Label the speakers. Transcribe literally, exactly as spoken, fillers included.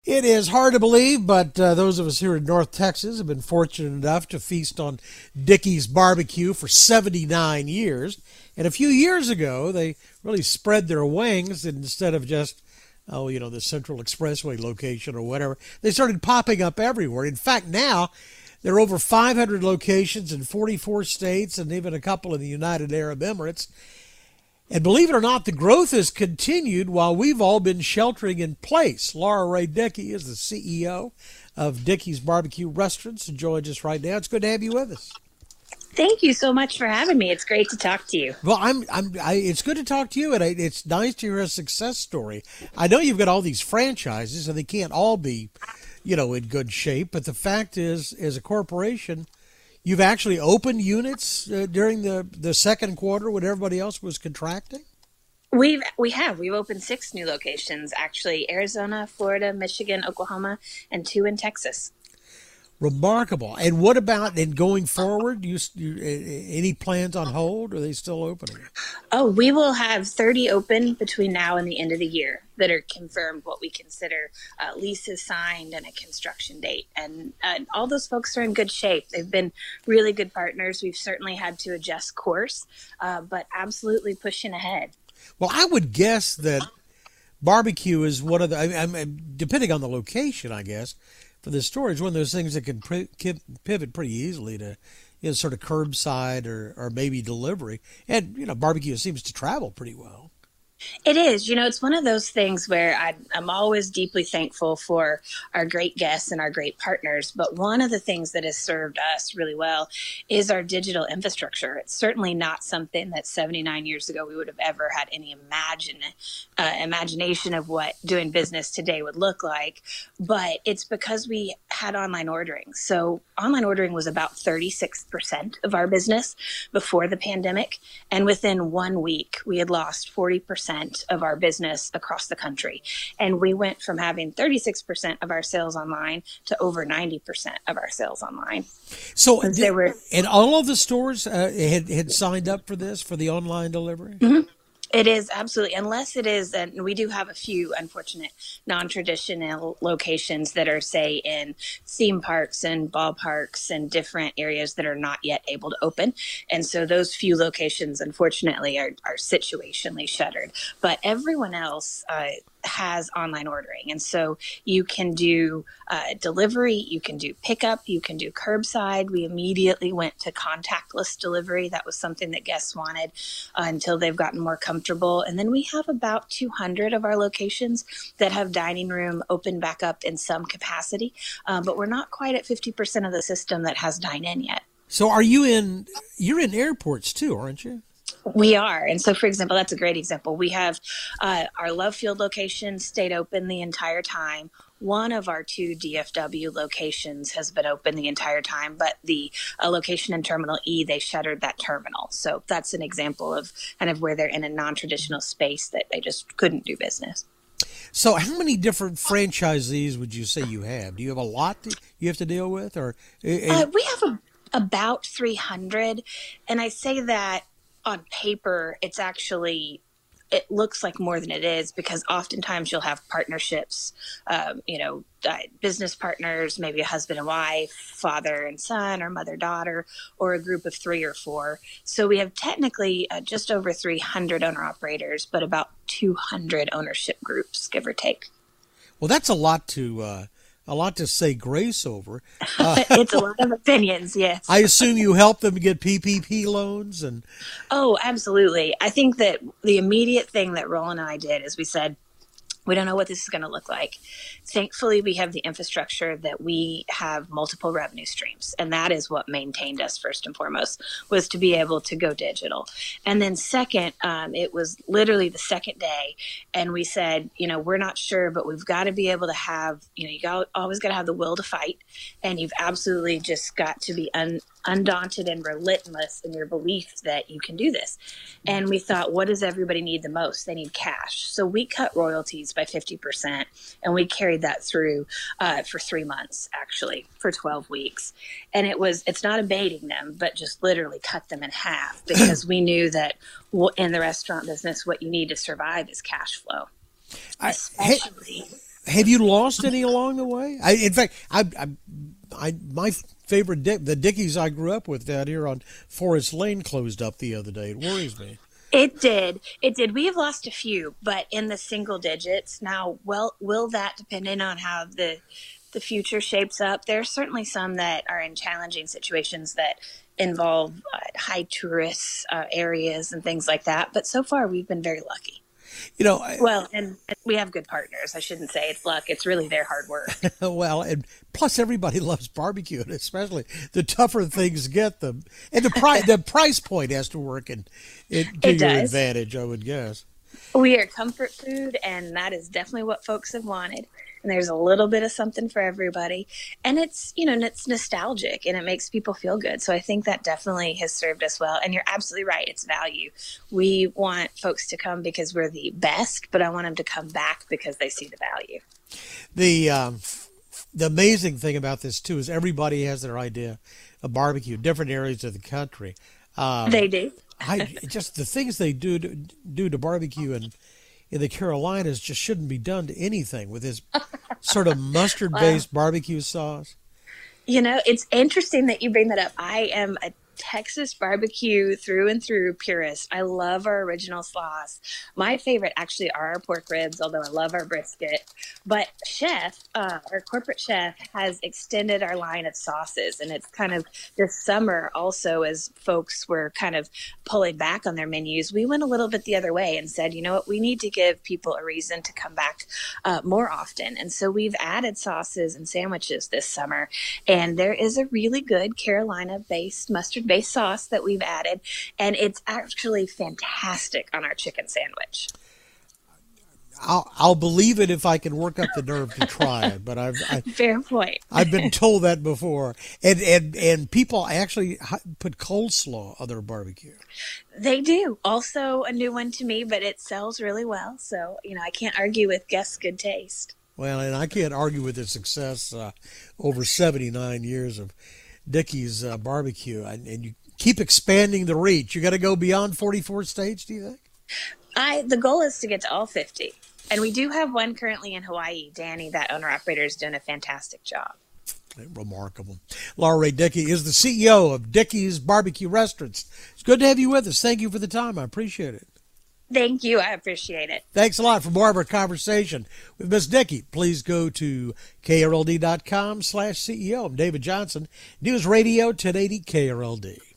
Speaker 1: It is hard to believe, but uh, those of us here in North Texas have been fortunate enough to feast on Dickey's Barbecue for seventy-nine years. And a few years ago, they really spread their wings, and instead of just, oh, you know, the Central Expressway location or whatever, they started popping up everywhere. In fact, now there are over five hundred locations in forty-four states and even a couple in the United Arab Emirates. And believe it or not, the growth has continued while we've all been sheltering in place. Laura Ray Dickey is the C E O of Dickey's Barbecue Restaurants and joins us right now. It's good to have you with us.
Speaker 2: Thank you so much for having me. It's great to talk to you.
Speaker 1: Well, I'm, I'm, I, it's good to talk to you, and I, it's nice to hear a success story. I know you've got all these franchises, and they can't all be, you know, in good shape. But the fact is, as a corporation, you've actually opened units uh, during the, the second quarter when everybody else was contracting?
Speaker 2: We've we have we've opened six new locations, actually: Arizona, Florida, Michigan, Oklahoma, and two in Texas.
Speaker 1: Remarkable. And what about in going forward? Do you, you any plans on hold? Or are they still opening?
Speaker 2: Oh, we will have thirty open between now and the end of the year that are confirmed, what we consider uh, leases signed and a construction date. And uh, all those folks are in good shape. They've been really good partners. We've certainly had to adjust course, uh, but absolutely pushing ahead.
Speaker 1: Well, I would guess that barbecue is one of the, I, I'm, depending on the location, I guess, for the storage, one of those things that can pivot pretty easily to, you know, sort of curbside or, or maybe delivery. And, you know, barbecue seems to travel pretty well.
Speaker 2: It is. You know, it's one of those things where I, I'm always deeply thankful for our great guests and our great partners. But one of the things that has served us really well is our digital infrastructure. It's certainly not something that seventy-nine years ago we would have ever had any imagine, uh, imagination of what doing business today would look like. But it's because we had online ordering. So online ordering was about thirty-six percent of our business before the pandemic. And within one week, we had lost forty percent of our business across the country. And we went from having thirty-six percent of our sales online to over ninety percent of our sales online.
Speaker 1: So did, there were, and all of the stores uh, had, had signed up for this, for the online delivery?
Speaker 2: Mm-hmm. It is, absolutely, unless it is, and we do have a few unfortunate non-traditional locations that are, say, in theme parks and ballparks and different areas that are not yet able to open. And so those few locations, unfortunately, are, are situationally shuttered. But everyone else uh, has online ordering. And so you can do uh, delivery, you can do pickup, you can do curbside. We immediately went to contactless delivery. That was something that guests wanted uh, until they've gotten more comfortable. And then we have about two hundred of our locations that have dining room open back up in some capacity. Uh, but we're not quite at fifty percent of the system that has dine-in yet.
Speaker 1: So are you in, you're in airports too, aren't you?
Speaker 2: We are. And so, for example, that's a great example. We have uh, our Love Field location stayed open the entire time. One of our two D F W locations has been open the entire time, but the uh, location in Terminal E, they shuttered that terminal. So that's an example of kind of where they're in a non-traditional space that they just couldn't do business.
Speaker 1: So how many different franchisees would you say you have? Do you have a lot that you have to deal with? Or
Speaker 2: uh, we have a, about three hundred. And I say that on paper, it's actually, it looks like more than it is, because oftentimes you'll have partnerships, um, you know, uh, business partners, maybe a husband and wife, father and son, or mother, daughter, or a group of three or four. So we have technically uh, just over three hundred owner operators, but about two hundred ownership groups, give or take.
Speaker 1: Well, that's a lot to, uh, a lot to say grace over. Uh,
Speaker 2: it's a lot of opinions, yes.
Speaker 1: I assume you help them get P P P loans and.
Speaker 2: Oh, absolutely. I think that the immediate thing that Roland and I did is we said, we don't know what this is going to look like. Thankfully, we have the infrastructure that we have multiple revenue streams. And that is what maintained us first and foremost, was to be able to go digital. And then second, um, it was literally the second day. And we said, you know, we're not sure, but we've got to be able to have, you know, you got, always got to have the will to fight. And you've absolutely just got to be un, undaunted and relentless in your belief that you can do this. And we thought, what does everybody need the most? They need cash. So we cut royalties by fifty percent, and we carried that through uh, for three months, actually, for twelve weeks. And it was, it's not abating them, but just literally cut them in half, because we knew that in the restaurant business, what you need to survive is cash flow.
Speaker 1: I,
Speaker 2: Especially.
Speaker 1: Have you lost any along the way? I, in fact, I, I, I my favorite Dick, the Dickies I grew up with down here on Forest Lane closed up the other day. It worries me.
Speaker 2: It did. It did. We have lost a few, but in the single digits. Now, well, will that, depending on how the the future shapes up, there are certainly some that are in challenging situations that involve uh, high tourist uh, areas and things like that. But so far, we've been very lucky.
Speaker 1: You know, I,
Speaker 2: well, and we have good partners. I shouldn't say it's luck. It's really their hard work.
Speaker 1: Well, and plus everybody loves barbecue, and especially the tougher things get them. And the price, the price point has to work in, in to
Speaker 2: it
Speaker 1: your
Speaker 2: does.
Speaker 1: advantage, I would guess.
Speaker 2: We are comfort food, and that is definitely what folks have wanted. And there's a little bit of something for everybody. And it's, you know, it's nostalgic and it makes people feel good. So I think that definitely has served us well. And you're absolutely right. It's value. We want folks to come because we're the best, but I want them to come back because they see the value.
Speaker 1: The, um, the amazing thing about this, too, is everybody has their idea of barbecue, different areas of the country. Um,
Speaker 2: they do.
Speaker 1: I just the things they do to, do to barbecue and in the Carolinas just shouldn't be done to anything with this sort of mustard-based wow. barbecue sauce.
Speaker 2: You know, it's interesting that you bring that up. I am a Texas barbecue through and through purist. I love our original sauce. My favorite actually are our pork ribs, although I love our brisket. But Chef, uh, our corporate chef, has extended our line of sauces. And it's kind of this summer also, as folks were kind of pulling back on their menus, we went a little bit the other way and said, you know what, we need to give people a reason to come back uh, more often. And so we've added sauces and sandwiches this summer. And there is a really good Carolina-based mustard based sauce that we've added, and it's actually fantastic on our chicken sandwich.
Speaker 1: I'll, I'll believe it if I can work up the nerve to try it, but I've I,
Speaker 2: fair point.
Speaker 1: I've been told that before, and and and people actually put coleslaw on their barbecue.
Speaker 2: They do. Also a new one to me, but it sells really well. So you know, I can't argue with guests' good taste.
Speaker 1: Well, and I can't argue with the success uh, over seventy-nine years of Dickies uh, barbecue, and, and you keep expanding the reach. You got to go beyond forty-four states, do you think?
Speaker 2: I the goal is to get to all fifty, and we do have one currently in Hawaii. Danny, that owner operator, is doing a fantastic job.
Speaker 1: Remarkable. Laura Ray Dickey is the C E O of Dickies Barbecue Restaurants. It's good to have you with us. Thank you for the time. I appreciate it.
Speaker 2: Thank you. I appreciate it.
Speaker 1: Thanks a lot. For more of our conversation with Miss Dickey, please go to K R L D dot com slash C E O. I'm David Johnson, News Radio ten eighty K R L D.